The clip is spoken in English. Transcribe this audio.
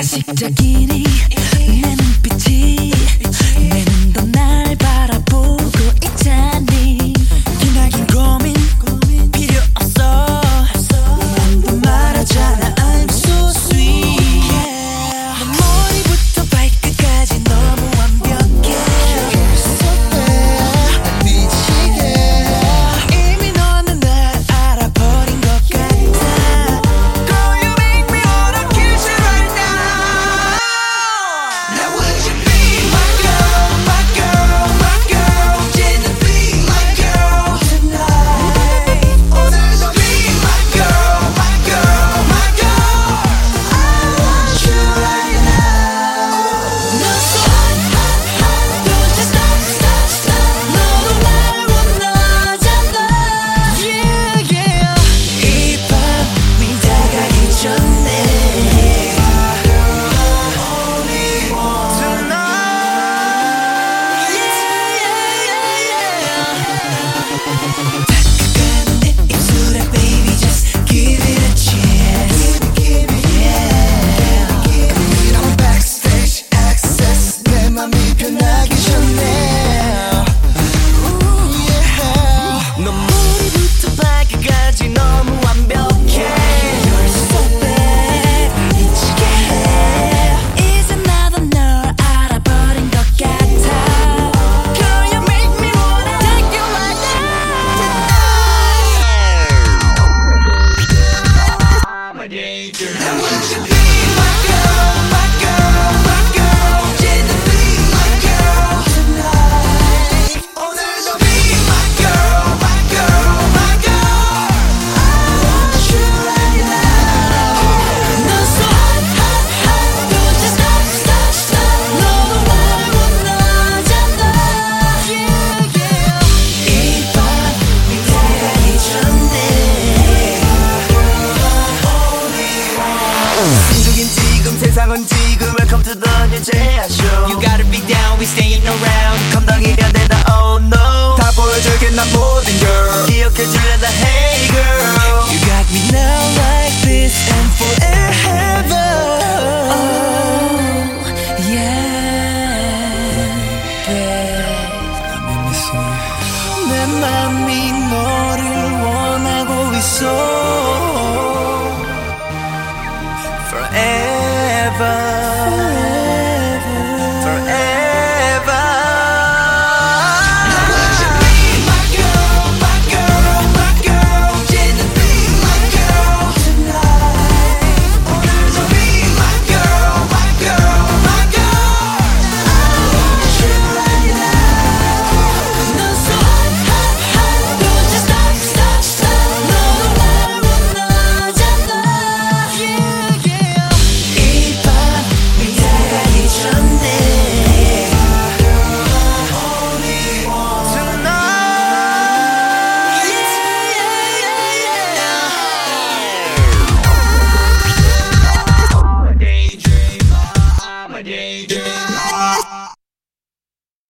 시작이니 내 눈빛이 내 눈도 날 바라보고 있잖니. 기나긴 고민 필요 없어. 넌 말하잖아 I'm so sweet. 너 머리부터 발끝까지 너무 완벽해. You're so bad 난 미치게. 이미 너는 날 알아버린 것 같아. Girl you make me wanna kiss you right now. Now would you be my girl, my girl, my girl. 이제는 be my girl tonight. 오늘도 be my girl, my girl, my girl. I want you right now. 너 so hot, hot, hot. Don't you stop, stop, stop. 너도 날 원하잖아. Yeah, yeah. 이 밤 위다가기 전에 only one tonight. Yeah, yeah, yeah. 다가가는 내 입술에 baby just give it a chance. Give it, yeah. I'm backstage access. 내 맘이 변하기 전에. Ooh, yeah. 너 머리부터 발끝까지 너무 완벽해. You're so bad 미치게 해. 이제 나도 널 알아버린 것 같아. Girl you make me wanna take you right now. I'm a danger. Now would you be my girl, my girl, my girl. 이제는 be my girl tonight. 오늘도 be my girl, my girl, my girl. I want you right now. 너 so hot, hot, hot. Don't you stop, stop, stop. 너도 날 원하잖아. Yeah, yeah. 이 밤 위다가기 전에 신중인 지금 세상은 지금 Welcome to the new J.I. show. You gotta be down, we staying around. 감당해야 되나 oh no. 다 보여줄게 난 모든 girl. 기억해줄래 나 hey girl. You got me now like this and forever.